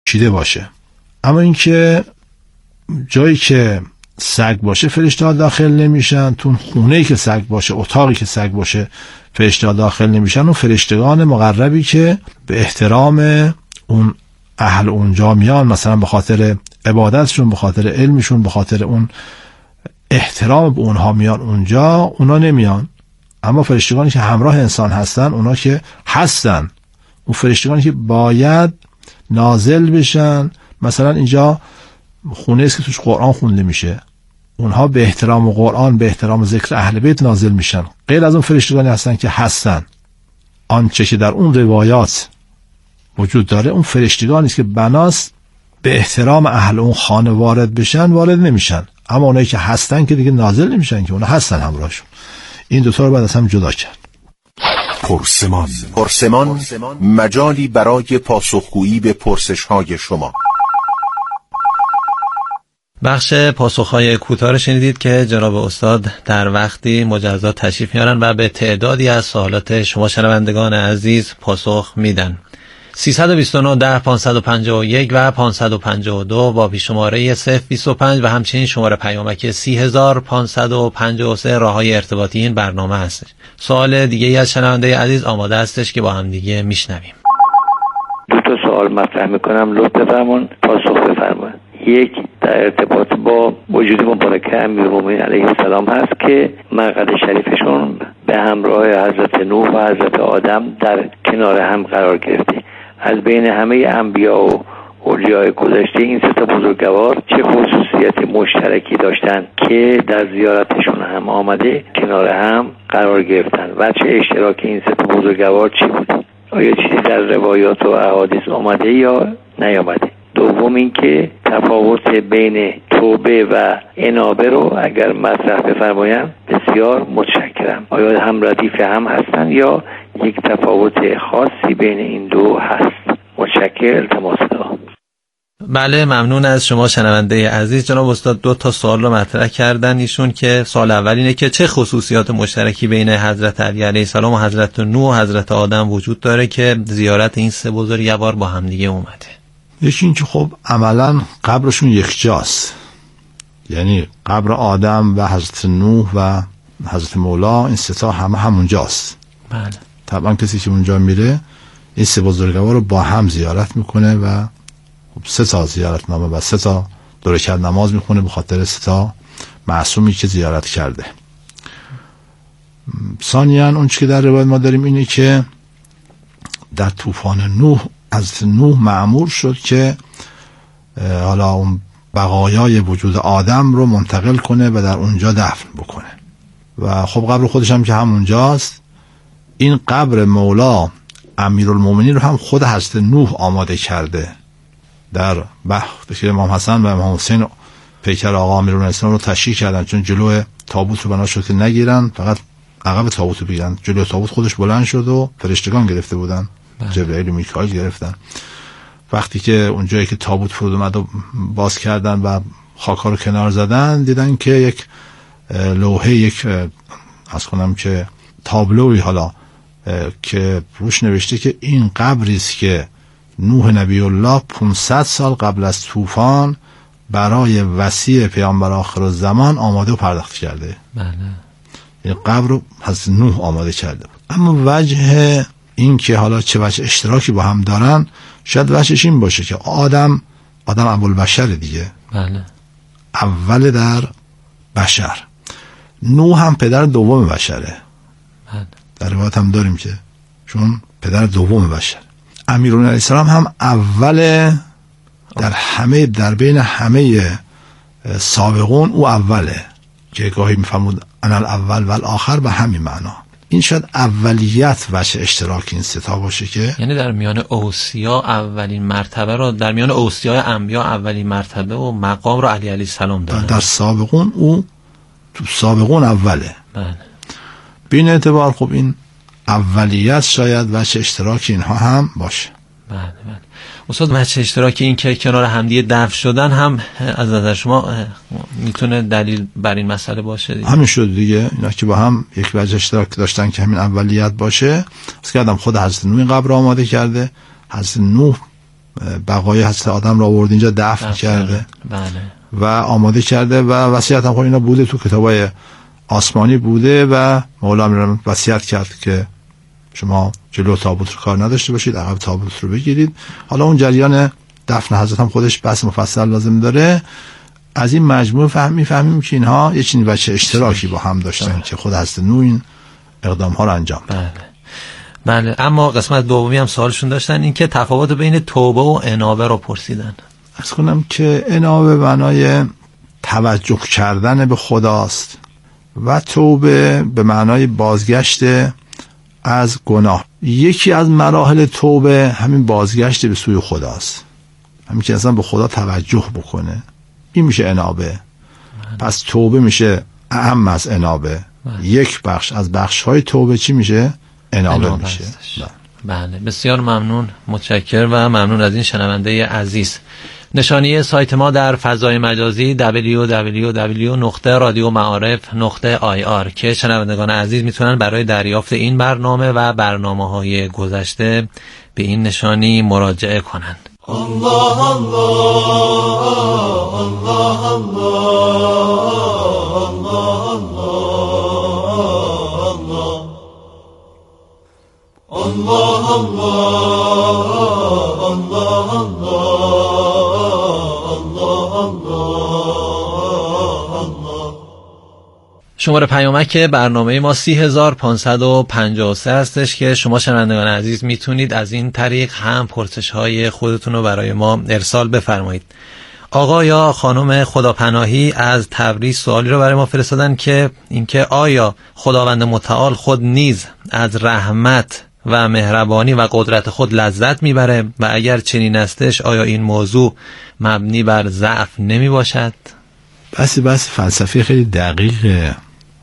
چیده باشه. اما اینکه جایی که سگ باشه فرشته‌ها داخل نمیشن، تو خونه‌ای که سگ باشه، اتاقی که سگ باشه فرشته‌ها داخل نمیشن. و فرشتگان مقربی که به احترام اون اهل اونجا میان، مثلا به خاطر عبادتشون، به خاطر علمشون، به خاطر اون احترام به اونها میان اونجا، اونا نمیان. اما فرشتگانی که همراه انسان هستن، اونا که هستن، اون فرشتگانی که باید نازل بشن، مثلا اینجا خونه است که توش قرآن خونده میشه، اونها به احترام قرآن، به احترام ذکر اهل بیت نازل میشن. غیر از اون فرشتگانی هستن که هستن، آنچه که در اون روایات وجود داره، اون فرشتگانی است که بناست به احترام اهل اون خانه وارد بشن، وارد نمیشن. اما اونایی که هستن که دیگه نازل نمیشن، که اونا هستن همراهشون. این دو تا رو بعد از هم جدا کرد. پرسمان مجالی برای پاسخگویی به پرسش‌های شما. بخش پاسخ‌های کوتاه شنیدید که جناب استاد در وقتی مجزا تشریف میارن و به تعدادی از سوالات شما شنوندگان عزیز پاسخ میدن. 329 10 551 و 552 با پیش‌شماره 025 و همچنین شماره پیامک 30553 راههای ارتباطی این برنامه هستش. سوال دیگه ای از شنونده عزیز آماده هستش که با هم دیگه میشنویم. دو تا سوال مطرح میکنم، لطف بفرمایید پاسخ بفرمایید. یک، در ارتباط با وجود مبارکه امیرالمومنین علیه السلام هست که مقعد شریفشون به همراه حضرت نوح و حضرت آدم در کنار هم قرار گرفته. از بین همه انبیا و اولیای گذشته این سه تا بزرگوار چه خصوصیت مشترکی داشتن که در زیارتشون هم آمده کنار هم قرار گرفتن و چه اشتراک این سه تا بزرگوار چی بود؟ آیا چیزی در روایات و احادیث آمده یا نیامده؟ دوم این که تفاوت بین توبه و انابه رو اگر مطرح بفرمایند بسیار متشکرم. آیا هم ردیف هم هستن یا یک تفاوت خاصی بین این دو هست؟ متشکر، التماس دارم. بله، ممنون از شما شنونده عزیز. جناب استاد دو تا سوال رو مطرح کردن ایشون که سوال اول اینه که چه خصوصیات مشترکی بین حضرت علی علیه السلام و حضرت نوح و حضرت آدم وجود داره که زیارت این سه بزرگوار با هم دیگه اومده. یکی این که خب عملا قبرشون یکجاست، یعنی قبر آدم و حضرت نوح و حضرت مولا این سه تا همونجاست. بله. طبعا کسی که اونجا میره این سه بزرگوار رو با هم زیارت میکنه و سه تا زیارت نامه و سه تا دو رکعت نماز میخونه به خاطر سه تا معصومی که زیارت کرده. ثانیاً اون چیزی که در روایت ما داریم اینه که در طوفان نوح حضرت نوح مأمور شد که حالا اون بقایای وجود آدم رو منتقل کنه و در اونجا دفن بکنه و خب قبر خودش هم که همونجاست. این قبر مولا امیرالمومنین رو هم خود حضرت نوح آماده کرده. در وقتی که امام حسن و امام حسین پیکر آقا امیرالمومنین رو تشییع کردن، چون جلو تابوت رو بنا شد که نگیرن، فقط عقب تابوت رو بگیرن. جلو تابوت خودش بلند شد و فرشتگان گرفته بودن، جبرئیل و میکائیل گرفتن. وقتی که اونجایی که تابوت فرود اومد و باز کردن و خاک‌ها رو کنار زدن، دیدن که یک لوحه، یک از کنم که تابلوی حالا که روش نوشته که این قبری است که نوح نبی الله 500 سال قبل از طوفان برای وصی پیامبر آخر الزمان آماده و پرداخت کرده. بله. این قبر رو حضرت نوح آماده کرده بود. اما وجه این که حالا چه وجه اشتراکی با هم دارن، شاید وجهش این باشه که آدم ابوالبشر دیگه. بله. اول در بشر. نوح هم پدر دوم بشره. بله. در روایت هم داریم که چون پدر دوم بشر. امیرالمومنین علیه السلام هم اول در بین همه سابقون او اوله که گاهی میفرمود انا الاول و الاخر به همین معنا. این شاید اولیت وجه اشتراک این ستا باشه که یعنی در میان اوصیا اولین مرتبه رو، در میان اوصیای انبیا اولین مرتبه و مقام رو علی علیه السلام داره. در سابقون او تو سابقون اوله. بله. بین اعتبار خب این اولیت شاید وجه اشتراک اینها هم باشه. بله بله. استاد وجه اشتراک این که کنار همدیگه دفن شدن هم از نظر شما میتونه دلیل بر این مسئله باشه دیگه؟ همین شد دیگه، اینا که با هم یک وجه اشتراک داشتن که همین اولیت باشه. از که آدم خود حضرت نوح قبر آماده کرده، حضرت نوح بقای حضرت آدم را آورد اینجا دفن کرده. بله. و آماده کرده و وصیت هم خب اینا بوده تو کتابای آسمانی بوده و مولا امیرالمومنین وصیت کرد که شما جلو تابوت رو کار نداشته باشید، عقب تابوت رو بگیرید. حالا اون جریان دفن حضرت هم خودش بحث مفصل لازم داره. از این مجموعه میفهمیم که اینها یه چنین بچه اشتراکی با هم داشتن که خود حضرت نوح این اقدام ها رو انجام داد. بله. اما قسمت دومی هم سوالشون داشتن، این که تفاوت بین توبه و انابه رو پرسیدن. عرض کنم که انابه معنای توجه کردن به خداست و توبه به معنای بازگشت از گناه. یکی از مراحل توبه همین بازگشت به سوی خداست، همین که انسان به خدا توجه بکنه، این میشه انابه. پس توبه میشه اهم از انابه. یک بخش از بخش‌های توبه چی میشه؟ انابه میشه. بله. بسیار ممنون، متشکر و ممنون از این شنونده عزیز. نشانی سایت ما در فضای مجازی www.radiomعارف.ir که شنوندگان عزیز میتونن برای دریافت این برنامه و برنامه‌های گذشته به این نشانی مراجعه کنند. الله الله الله الله الله الله. شماره پیامک برنامه ما 30553 هستش که شما شنوندگان عزیز میتونید از این طریق هم پرسش‌های خودتون رو برای ما ارسال بفرمایید. آقا یا خانم خداپناهی از تبریز سوالی رو برای ما فرستادن که اینکه آیا خداوند متعال خود نیز از رحمت و مهربانی و قدرت خود لذت میبره و اگر چنین استش آیا این موضوع مبنی بر ضعف نمی باشد؟ بس فلسفی خیلی دقیقه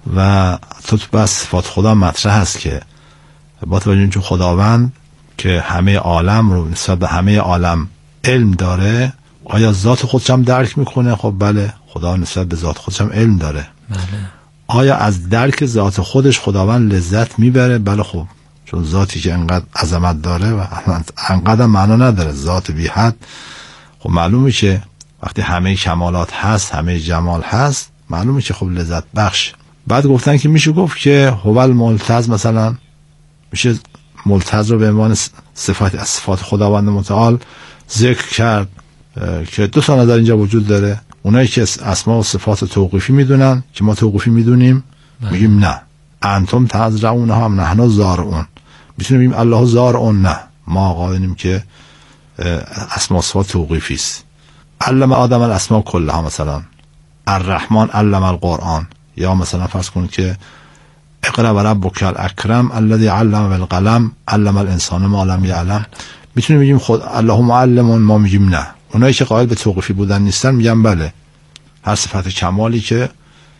و تو بس صفات خدا مطرح هست که با توجه چون خداوند که همه عالم رو نسبت به همه عالم علم داره، آیا ذات خودش هم درک میکنه؟ خب بله، خدا نسبت به ذات خودش هم علم داره. بله. آیا از درک ذات خودش خداوند لذت میبره؟ بله. خب چون ذاتی که انقدر عظمت داره و انقدر معنا نداره، ذات بی حد، خب معلومه که وقتی همه کمالات هست، همه جمال هست، معلومه که خب لذت بخش. بعد گفتن که میشه گفت که هو الملتز، مثلا میشه ملتز رو به عنوان صفات از صفات خداوند متعال ذکر کرد که دو تا نظر اینجا وجود داره. اونایی که اسما و صفات توقیفی میدونن که ما توقیفی میدونیم میگیم نه، انتم تزرعون هم نحن زارعون. میتونیم بگیم الله زارعون، نه، ما قائلیم که اسما و صفات توقیفی است. علم آدم الاسماء کلها، مثلا الرحمن علم القرآن، یا مثلا فرض کنید که اقرأ و ربک الاکرم الذی علم بالقلم علم الانسان ما لم یعلم. میتونیم بگیم خود الله معلم، ما میگیم نه. اونایی که قائل به توقیفی بودن نیستن میگن بله، هر صفت کمالی که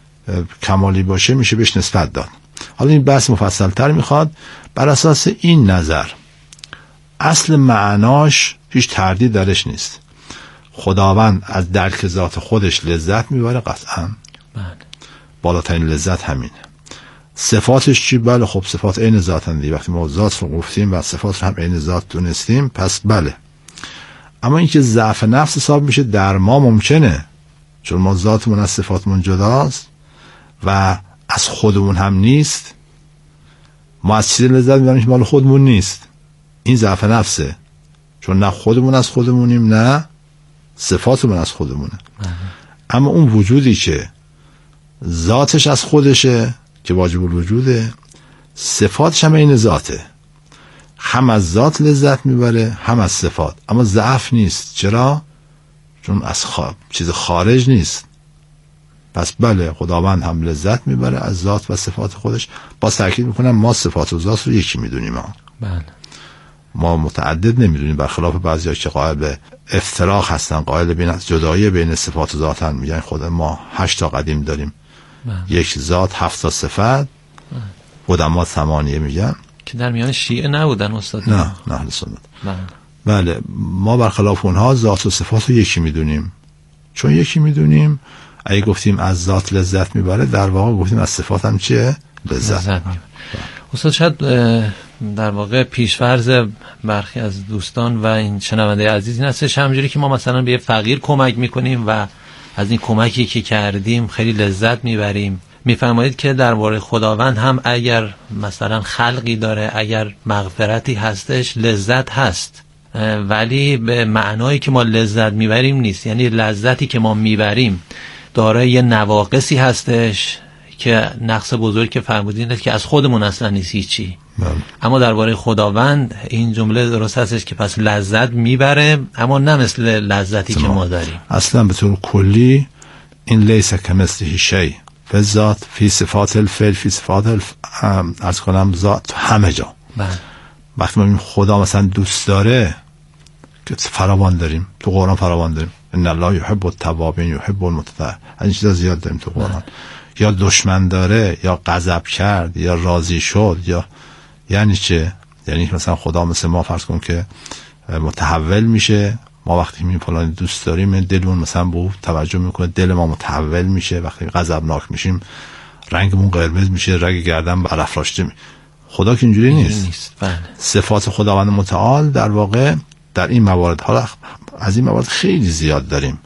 کمالی باشه میشه بهش نسبت داد. حالا این بحث مفصل تر میخواد. بر اساس این نظر اصل معناش هیچ تردید درش نیست. خداوند از درک ذات خودش لذت میبره قطعا، بالاترین لذت همینه. صفاتش چی؟ بله خب صفات عین ذاتن دیگه. وقتی ما ذات رو گفتیم و صفات رو هم عین ذات دونستیم پس بله. اما اینکه ضعف نفس حساب میشه در ما ممکنه، چون ما ذاتمون از صفاتمون جداست و از خودمون هم نیست. ما از چیزی لذت میبریم که مال خودمون نیست. این ضعف نفسه، چون نه خودمون از خودمونیم نه صفاتمون از خودمونه. اما اون وجودی که ذاتش از خودشه که واجب الوجوده، صفاتش هم این ذاته، هم از ذات لذت میبره هم از صفات، اما ضعف نیست. چرا؟ چون از چیز خارج نیست. پس بله خداوند هم لذت میبره از ذات و صفات خودش. با تاکید میکنم ما صفات و ذات رو یکی میدونیم. بله. ما متعدد نمیدونیم، برخلاف بعضیا که قائل به افتراق هستن، قائل به جدایی بین صفات و ذاتن. میگن خود ما 8 تا قدیم داریم، یک ذات 7 تا صفت. قدما 8 میگن که در میان شیعه نبودن استاد. نه اهل سنت. بله ما برخلاف اونها ذات و صفات رو یکی میدونیم. چون یکی میدونیم اگه گفتیم از ذات لذت میبره، در واقع گفتیم از صفات هم چیه؟ لذت میبره. استاد شاید در واقع پیشفرض برخی از دوستان و این شنونده عزیز این هستش همونجوری که ما مثلا به فقیر کمک میکنیم و از این کمکی که کردیم خیلی لذت میبریم، میفرمایید که درباره خداوند هم اگر مثلا خلقی داره، اگر مغفرتی هستش، لذت هست، ولی به معنایی که ما لذت میبریم نیست. یعنی لذتی که ما میبریم دارای یه نواقصی هستش که نقص بزرگ که فرمودین که از خودمون اصلا نیست هیچی. اما درباره خداوند این جمله درست هستش که پس لذت میبره، اما نه مثل لذتی که ما داریم. اصلا به طور کلی این لیس کمثله شیء، فی ذات، فی صفات الفعل، فی صفات از کنم ذات، همه جا. وقتی ما میگیم خدا مثلا دوست داره که فراوان داریم تو قرآن، فراوان داریم ان الله یحب التوابین یحب المتطهرین، این چیزا زیاد داریم تو قرآن. یا دشمن داره، یا غضب کرد، یا راضی شد، یا یعنی چه؟ یعنی مثلا خدا مثل ما فرض کن که متحول میشه. ما وقتی می فلان دوست داریم دلمون مثلا به او توجه میکنه، دل ما متحول میشه. وقتی غضبناک میشیم رنگمون قرمز میشه، رگ گردن برافراشته میشه. خدا که اینجوری نیست. صفات خداوند متعال در واقع در این موارد، حالا از این موارد خیلی زیاد داریم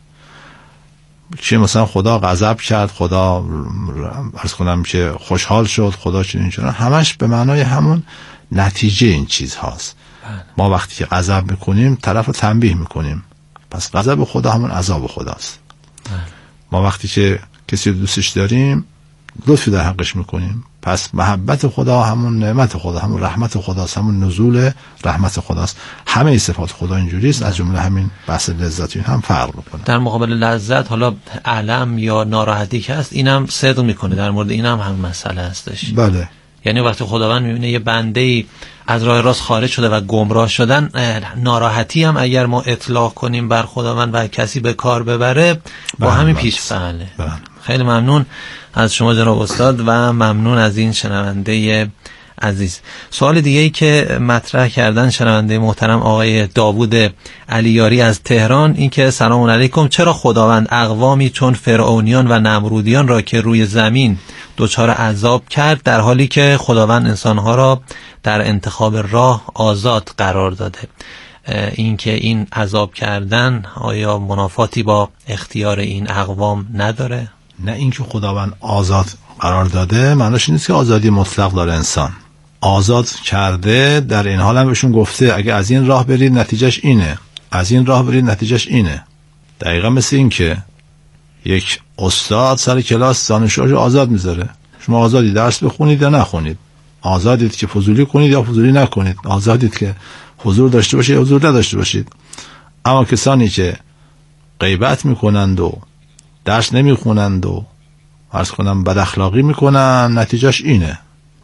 که مثلا خدا غضب کرد، خدا عرض کنم که خوشحال شد، خدا چنین چنان، همش به معنای همون نتیجه این چیز هاست. ما وقتی که غضب میکنیم طرف رو تنبیه میکنیم، پس غضب خدا همون عذاب خداست. ما وقتی که کسی رو دوستش داریم لطفی در حقش میکنیم، پس محبت خدا همون نعمت خدا، همون رحمت خداست، همون نزول رحمت خداست. همه صفات خدا اینجوریست، از جمله همین بحث لذت این هم فرق میکنه. در مقابل لذت حالا الم یا ناراحتی که هست اینم صدق میکنه، در مورد اینم هم مسئله هستش. بله. یعنی وقتی خداوند میبینه یه بنده‌ای از راه راست خارج شده و گمراه شدن، ناراحتی هم اگر ما اطلاق کنیم بر خداوند و کسی به کار ببره با همین پیش فعله. خیلی ممنون از شما جناب استاد و ممنون از این شنونده عزیز. سوال دیگه ای که مطرح کردن شنونده محترم آقای داوود علیاری از تهران این که سلام علیکم، چرا خداوند اقوامی چون فرعونیان و نمرودیان را که روی زمین دچار عذاب کرد در حالی که خداوند انسانها را در انتخاب راه آزاد قرار داده؟ این که این عذاب کردن آیا منافاتی با اختیار این اقوام نداره؟ نه، این که خداوند آزاد قرار داده معنیش نیست که آزادی مطلق داره. انسان آزاد کرده، در این حال هم بهشون گفته اگه از این راه برید نتیجهش اینه، از این راه برید نتیجهش اینه. دقیقا مثل این که یک استاد سر کلاس دانشجوش آزاد میذاره، شما آزادی درس بخونید یا نخونید، آزادید که فضولی کنید یا فضولی نکنید، آزادید که حضور داشته باشید یا حضور نداشته باشید. اما کسانی که غیبت میکنند و درس نمیخونند و عرض کنم بد اخلاقی میکنن، نتیجهش اینه.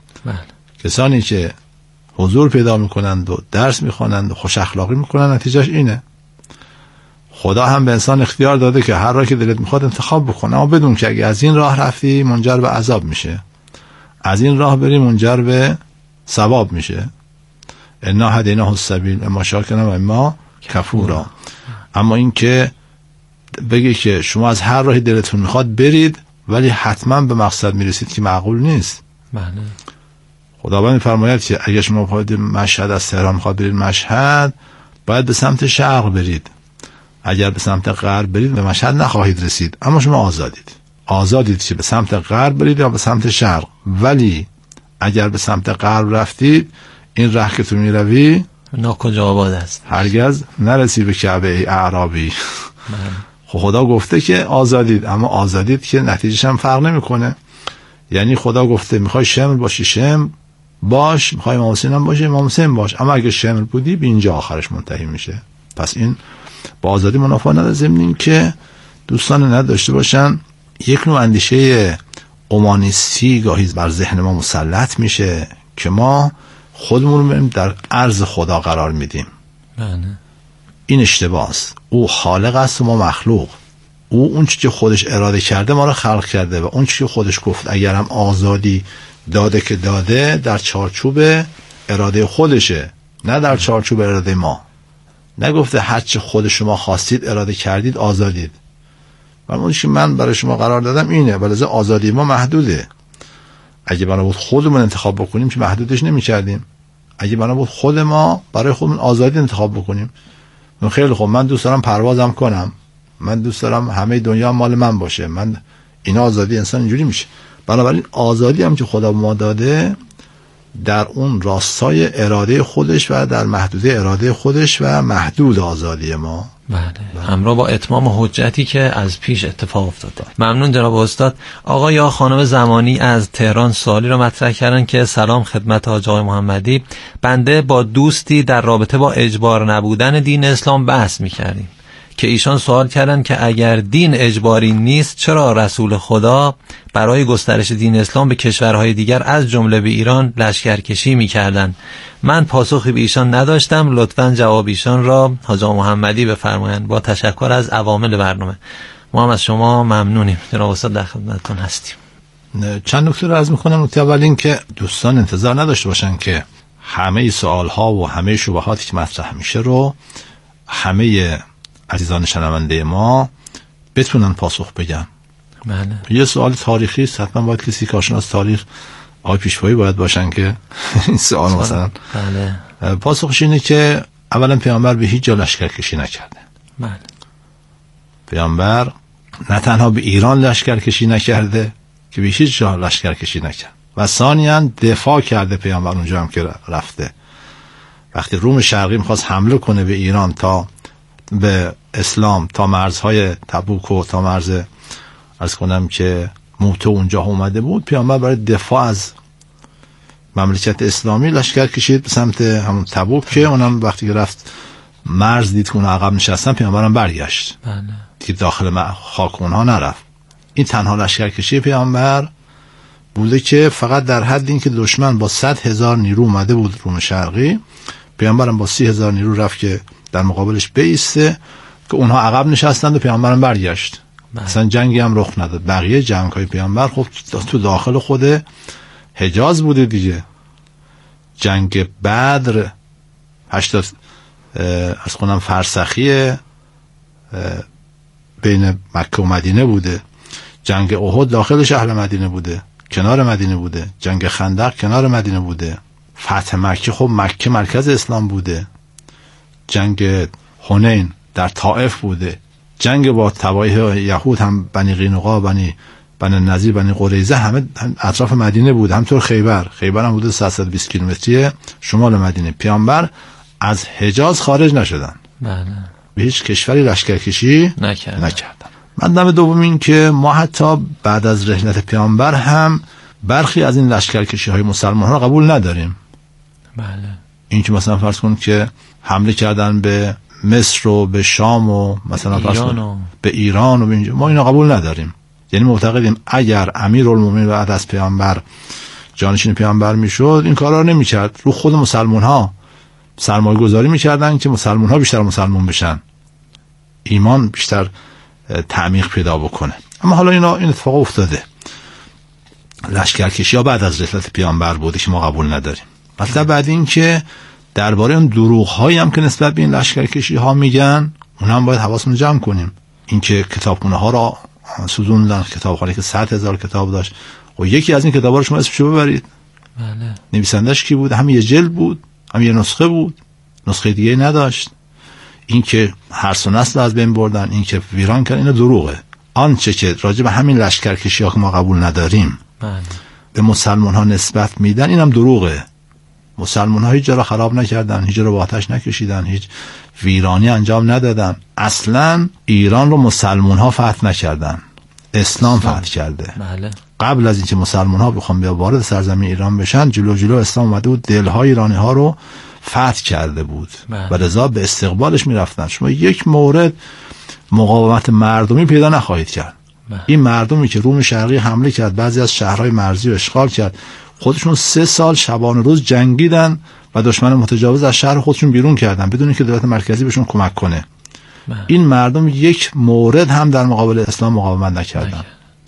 کسانی که حضور پیدا میکنند و درس میخوانند و خوش اخلاقی میکنن، نتیجهش اینه. خدا هم به انسان اختیار داده که هر راه که دلت میخواد انتخاب بکنه، اما بدون که اگه از این راه رفتی منجر به عذاب میشه، از این راه بری منجر به ثواب میشه. انا هدیناه السبیل اما شاکرا و اما کفورا. اما این که بگی که شما از هر راهی دلتون میخواد برید ولی حتما به مقصد میرسید که معقول نیست. بله. خداوند میفرماید که اگه شما بخواید مشهد از تهران میخواد برید مشهد، باید به سمت شرق برید. اگر به سمت غرب برید به مشهد نخواهید رسید. اما شما آزادید که به سمت غرب برید یا به سمت شرق. ولی اگر به سمت غرب رفتید، این راه که تو میروی ناکجا آباد است، هرگز نرسی به کعبه ای اعرابی. خدا گفته که آزادید، اما آزادید که نتیجهش هم فرق نمیکنه. یعنی خدا گفته میخوای شمر باشی شمر باش، میخوای امام حسین هم باشی امام حسین باش، اما اگه شمر بودی به اینجا آخرش منتهی میشه. پس این با آزادی منافع نداره. ضمن این که دوستان نداشته باشن یک نوع اندیشه اومانیستی گاهی بر ذهن ما مسلط میشه که ما خودمون رو در عرض خدا قرار میدیم. این اشتباه است. او خالق است و ما مخلوق. او اون چیزی که خودش اراده کرده ما رو خلق کرده و اون چیزی که خودش گفت اگرم آزادی داده که داده در چارچوب اراده خودشه، نه در چارچوب اراده ما. نگفته هر چه خود شما خواستید اراده کردید آزادید. و اون چیزی که من برای شما قرار دادم اینه، ولی آزادی ما محدوده. اگه بنا بود خودمون انتخاب بکنیم که محدودش نمی‌کردیم. اگه بنا بود خود ما برای خودمون آزادی انتخاب بکنیم، خیلی خوب من دوست دارم پروازم کنم، من دوست دارم همه دنیا مال من باشه، من این آزادی انسان اینجوری میشه. بنابراین آزادی هم که خدا ما داده در اون راستای اراده خودش و در محدوده اراده خودش و محدود آزادی ما. بله، همراه با اتمام حجتی که از پیش اتفاق افتاده. ممنون جناب استاد. آقا یا خانم زمانی از تهران سوالی را مطرح کردن که سلام خدمت حاج آقای محمدی، بنده با دوستی در رابطه با اجبار نبودن دین اسلام بحث می‌کردیم که ایشان سوال کردن که اگر دین اجباری نیست چرا رسول خدا برای گسترش دین اسلام به کشورهای دیگر از جمله به ایران لشکرکشی می‌کردند. من پاسخی به ایشان نداشتم، لطفاً جواب ایشان را حاج آقا محمدی بفرمایند. با تشکر از عوامل برنامه. ما هم از شما ممنونیم جناب استاد، در خدمتتون هستیم. چند نکته رو عرض می‌کنم. نکته اول این که دوستان انتظار نداشته باشن که همه سوال‌ها و همه شبهاتی که مطرح میشه رو همه عزیزان شنونده ما بتونن پاسخ بگن. بله. یه سوال تاریخی است، حتما باید کسی کارشناس تاریخ آقای پیشوایی باید باشن که این سوال مثلا بله. پاسخش اینه که اولا پیامبر به هیچ جا لشکرکشی نکرده. بله. پیامبر نه تنها به ایران لشکرکشی نکرده که به هیچ جا لشکرکشی نکرد و ثانیاً دفاع کرده پیامبر اونجا هم که رفته. وقتی روم شرقی می‌خواست حمله کنه به ایران تا به اسلام، تا مرزهای تبوک و تا مرز عرض کنم که موته اونجا اومده بود، پیامبر برای دفاع از مملکت اسلامی لشکر کشید به سمت همون تبوک که اونم وقتی که رفت مرز دید که اون عقب نشستن، پیامبرم برگشت. بله. دیگه داخل خاک اونها نرفت. این تنها لشکر کشی پیامبر بوده که فقط در حد این که دشمن با 100,000 نیرو اومده بود روم شرقی، پیامبرم با 30,000 نیرو رفت که در مقابلش بایسته که اونها عقب نشستند و پیامبرم برگشت. اصلا جنگی هم رخ نداد. بقیه جنگ‌های پیامبر خب تو داخل خود حجاز بوده دیگه. جنگ بدر 80 از خونم فرسخی بین مکه و مدینه بوده. جنگ احد داخل شهر مدینه بوده، کنار مدینه بوده. جنگ خندق کنار مدینه بوده. فتح مکه خب مکه مرکز اسلام بوده. جنگ حنین در طائف بوده. جنگ با تبایه یهود هم بنی قینقاع، بنی نضیر، بنی قریظه همه اطراف مدینه بود. همطور خیبر هم بوده 120 کیلومتری شمال مدینه. پیامبر از حجاز خارج نشدن. بله. به هیچ کشوری لشکرکشی نکردن. مطلب دوم این که ما حتی بعد از رحلت پیامبر هم برخی از این لشکرکشی های مسلمان ها قبول نداریم. بله. این که مثلا فرض کن که حمله کردن به مصر و به شام و مثلا به ایران و اینجا، ما اینا قبول نداریم. یعنی معتقدیم اگر امیرالمومنین بعد از پیامبر جانشین پیامبر میشد این کارا رو نمیکرد. رو خود مسلمان ها سرمایه گذاری میکردن که مسلمان ها بیشتر مسلمان بشن، ایمان بیشتر تعمیق پیدا بکنه. اما حالا این اتفاق افتاده. لشکرکشی ها بعد از رحلت پیامبر بوده که ما قبول نداریم. مطلب بعد این که درباره اون دروغ هایی هم که نسبت به این لشکرکشی ها میگن اون هم باید حواسمون جمع کنیم. این که کتابخونه ها را سوزوندن، کتابخانه که 100,000 کتاب داشت و یکی از این کتابا رو شما اسمشو ببرید. بله. نویسندش کی بود؟ هم یه جلد بود، هم یه نسخه بود، نسخه دیگه نداشت. این که هر سه نسل از بین بردن، این که ویران کردن، اینا دروغه. آنچه که راجع به همین لشکرکشی ها که ما قبول نداریم به مسلمان ها نسبت میدن اینم دروغه. مسلمان ها هیچ جا را خراب نکردن، هیچ جا را با آتش نکشیدن، هیچ ویرانی انجام ندادن. اصلا ایران رو مسلمان ها فتح نکردن، اسلام فتح کرده. بله. قبل از اینکه مسلمان ها بخوام بیا وارد سرزمین ایران بشن، جلو اسلام اومده بود، دلهای ایرانی ها رو فتح کرده بود. بله. و لذا به استقبالش میرفتن. شما یک مورد مقاومت مردمی پیدا نخواهید کرد. بله. این مردمی که روم شرقی حمله کرد، بعضی از شهرهای مرزی رو اشغال کرد، خودشون 3 سال شبانه روز جنگیدن و دشمن متجاوز از شهر خودشون بیرون کردن بدون اینکه دولت مرکزی بهشون کمک کنه. این مردم یک مورد هم در مقابل اسلام مقاومت نکردن.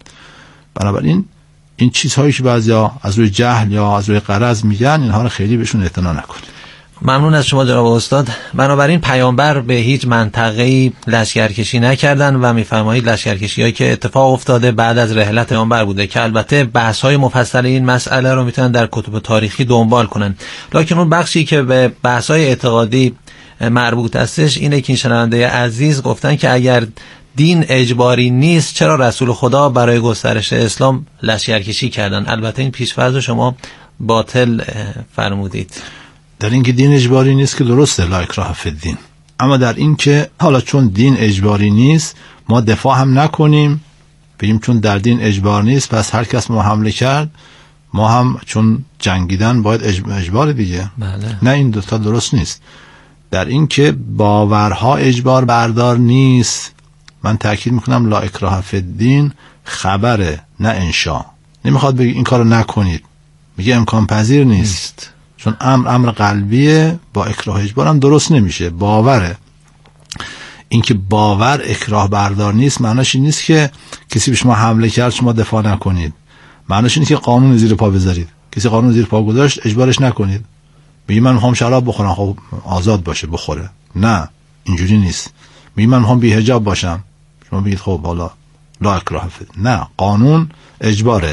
بنابراین این چیزهایی که بعضیا از روی جهل یا از روی غرض میگن، اینها رو خیلی بهشون اعتنا نکنید. ممنون از شما جناب استاد. بنابراین پیامبر به هیچ منطقه‌ای لشکرکشی نکردن و می‌فرمایید لشکرکشی‌هایی که اتفاق افتاده بعد از رحلت پیامبر بوده که البته بحث‌های مفصل این مسئله رو میتونن در کتب تاریخی دنبال کنن. لکن اون بخشی که به بحث‌های اعتقادی مربوط هستش اینه که این شنونده عزیز گفتن که اگر دین اجباری نیست چرا رسول خدا برای گسترش اسلام لشکرکشی کردن؟ البته این پیش‌فرض رو شما باطل فرمودید. در این که دین اجباری نیست که درسته، لا اکراه فی الدین، اما در این که حالا چون دین اجباری نیست ما دفاع هم نکنیم، بگیم چون در دین اجبار نیست پس هر کس ما حمله کرد ما هم چون جنگیدن باید اجبار دیگه. بله. نه، این دوتا درست نیست. در این که باورها اجبار بردار نیست، من تأکید میکنم لا اکراه فی الدین خبره نه انشا. نمیخواد بگی این کارو نکنید، میگه امکان پذیر نیست. چون امر قلبیه، با اکراه اجبار هم درست نمیشه، باوره. این که باور اکراه بردار نیست معناش این نیست که کسی به شما حمله کرد شما دفاع نکنید. معناش اینه که قانون زیر پا بذارید. کسی قانون زیر پا گذاشت اجبارش نکنید. میگه من میخوام شراب بخورم، خب آزاد باشه بخوره. نه، اینجوری نیست. میگه من میخوام بی حجاب باشم، شما بگید خب حالا لا اکراه فی الدین. نه، قانون اجباره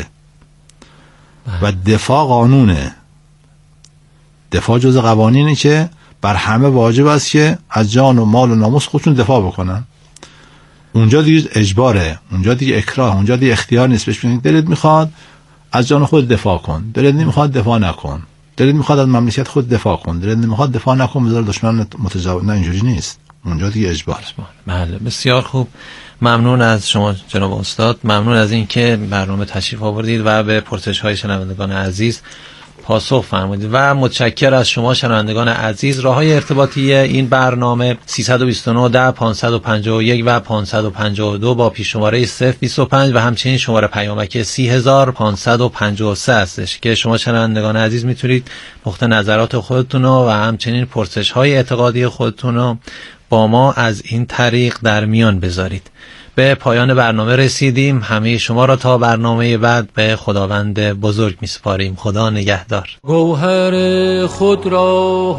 و دفاع قانونه. دفاع جز قوانینی که بر همه واجب است که از جان و مال و ناموس خودشون دفاع بکنن. اونجا دیگه اجباره، اونجا دیگه اکراه، اونجا دیگه اختیار نیست. بهش میگن دلت میخواد از جان خود دفاع کن، دلت نمیخواد دفاع نکن، دلت میخواد از مملکت خود دفاع کن، دلت نمیخواد دفاع نکن بذار دشمن متجاوز. نه، اینجوری نیست، اونجا دیگه اجبار. بله، بسیار خوب. ممنون از شما جناب استاد، ممنون از اینکه برنامه تشریف آوردید و به پرسش‌های شنوندگان عزیز پاسخ فرمودید و متشکر از شما شنوندگان عزیز. راههای ارتباطی این برنامه 329 10 551 و 552 با پیش شماره 025 و همچنین شماره پیامک 30553 هستش که شما شنوندگان عزیز میتونید نقطه نظرات خودتون و همچنین پرسش‌های اعتقادی خودتون رو با ما از این طریق در میان بذارید. به پایان برنامه رسیدیم. همه شما را تا برنامه بعد به خداوند بزرگ میسپاریم. خدا نگهدار. گوهر خود را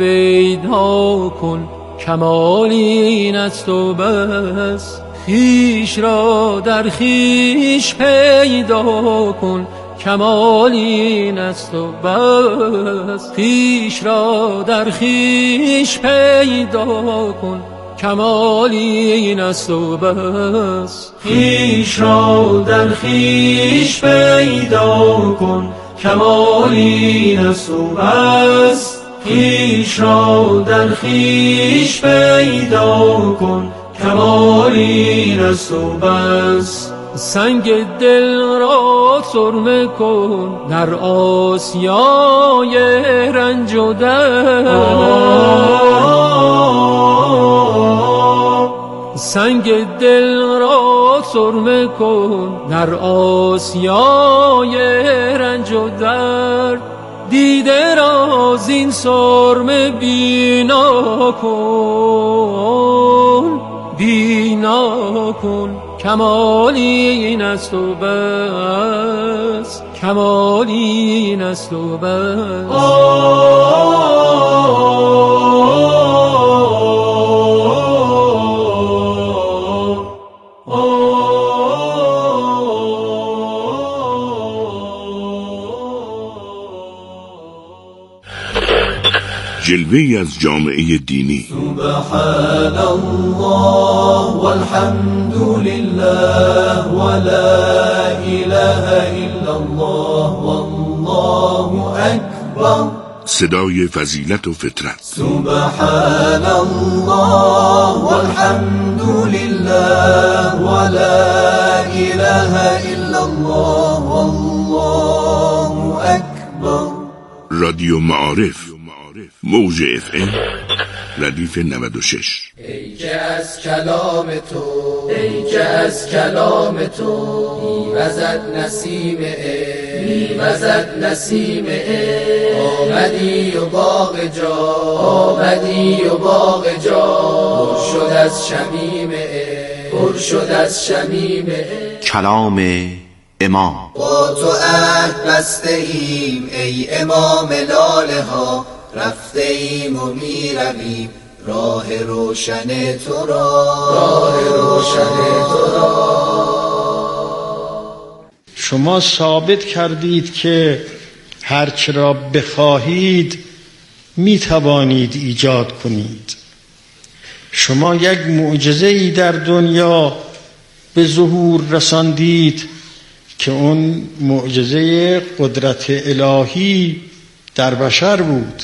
هویدا کن، کمال این است و بس. خویش را در خویش پیدا کن، کمال این است و بس. خویش را در خویش پیدا کن، کمال این است و بس. خویش را در خویش پیدا کن، کمال این است و بس. خویش را در خویش پیدا کن، کمال این است و بس. سنگ دل را سرمه کن در آسیای رنج و درد. سنگ دل را سرمه کن در آسیای رنج و درد. دیده را زین سرمه بینا کن، بینا کن، کمالی این است و بس، کمالی این است و بس. جلوه‌ای از جامعه دینی. سبحان الله والحمد لله ولا اله الا الله والله اکبر. صدای فضیلت و فطرت. سبحان الله والحمد لله ولا اله الا الله والله اکبر. رادیو معارف، موج FM ردیف 96. ای که از کلام تو، ای که از کلام تو میوزد نسیم عشق، میوزد نسیم عشق. آمدی و باغ جا، آمدی و باغ جا پر شد از شمیم عشق، پر شد از شمیم عشق. کلام امام. با تو عهد بسته ایم ای امام لاله ها، رفته ایم و می رویم راه روشن تو را، راه روشن تو را. شما ثابت کردید که هرچه را بخواهید می توانید ایجاد کنید. شما یک معجزه‌ای در دنیا به ظهور رساندید که اون معجزه قدرت الهی در بشر بود.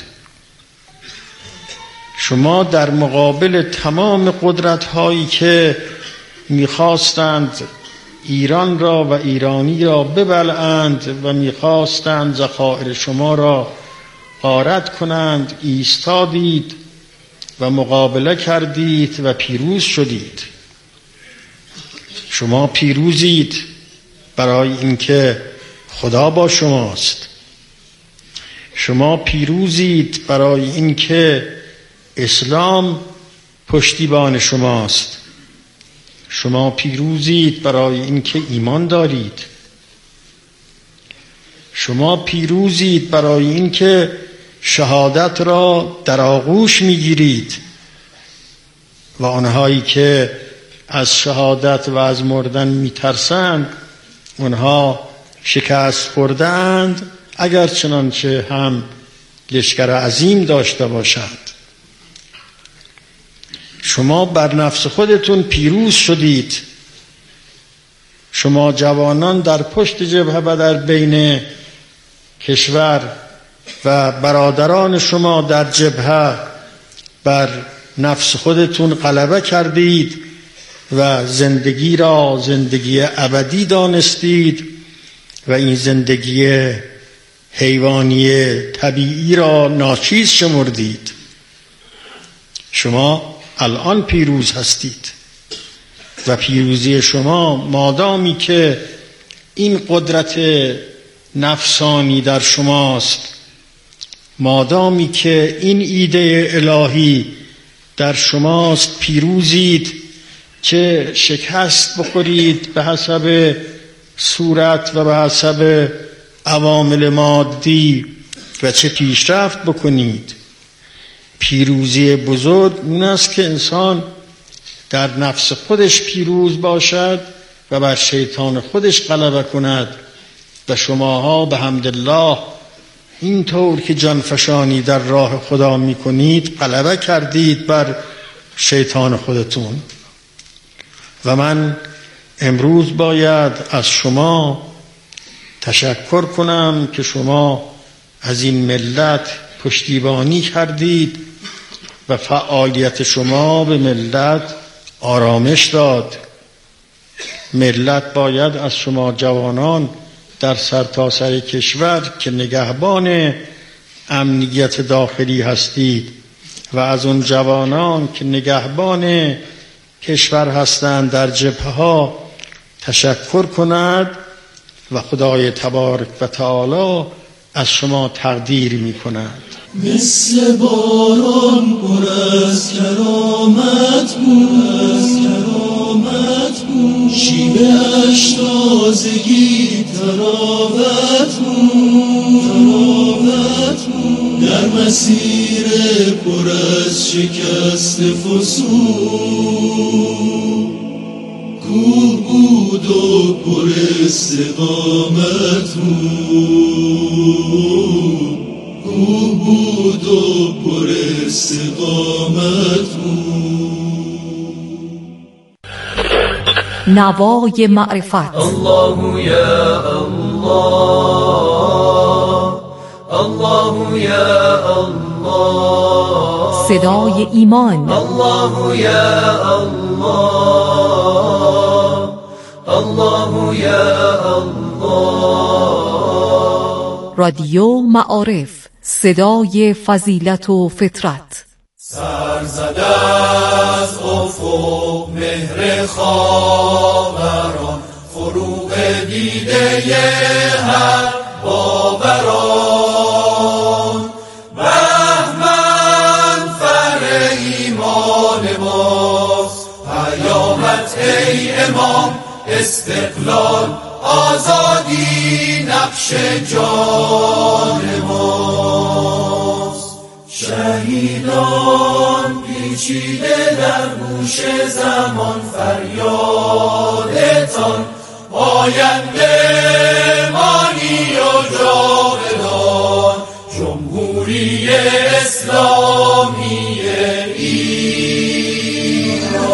شما در مقابل تمام قدرت‌هایی که می‌خواستند ایران را و ایرانی را ببلعند و می‌خواستند ذخایر شما را غارت کنند ایستادید و مقابله کردید و پیروز شدید. شما پیروزید برای اینکه خدا با شماست. شما پیروزید برای اینکه اسلام پشتیبان شماست. شما پیروزید برای اینکه ایمان دارید. شما پیروزید برای اینکه شهادت را در آغوش میگیرید و آنهایی که از شهادت و از مردن میترسند اونها شکست خورده‌اند، اگر چنانچه هم لشکر عظیم داشته باشند. شما بر نفس خودتون پیروز شدید. شما جوانان در پشت جبهه و در بین کشور و برادران شما در جبهه بر نفس خودتون غلبه کردید و زندگی را زندگی ابدی دانستید و این زندگی حیوانی طبیعی را ناچیز شمردید. شما الان پیروز هستید و پیروزی شما مادامی که این قدرت نفسانی در شماست، مادامی که این ایده الهی در شماست، پیروزید. چه شکست بخورید به حسب صورت و به حسب عوامل مادی و چه پیشرفت بکنید. پیروزی بزرگ اون است که انسان در نفس خودش پیروز باشد و بر شیطان خودش غلبه کند. و شماها به حمدالله اینطور که جانفشانی در راه خدا میکنید غلبه کردید بر شیطان خودتون. و من امروز باید از شما تشکر کنم که شما از این ملت پشتیبانی کردید و فعالیت شما به ملت آرامش داد. ملت باید از شما جوانان در سرتاسر کشور که نگهبان امنیت داخلی هستید و از اون جوانان که نگهبان کشور هستند در جبهه ها تشکر کند و خدای تبارک و تعالی از شما تقدیر می کند. مثل باران پر از کرامت بود، شیوه اش تازگی تراوت بود، در مسیر پر از شکست فسون، کوه بود و پر استقامت بود، کوه بود و پر استقامت بود. نوای معرفت. الله یا الله، الله یا الله، صدای ایمان. الله یا الله، الله یا الله. رادیو معارف، صدای فضیلت و فطرت. سر زده از افق مهر خاوران، فروغ دیده هر باوران، بهمن فر ایمان ماست، پیامت ای امام، استقلال آزادی نقش جان ماست. شهیدان پیچیده در گوش زمان فریادتان، آینده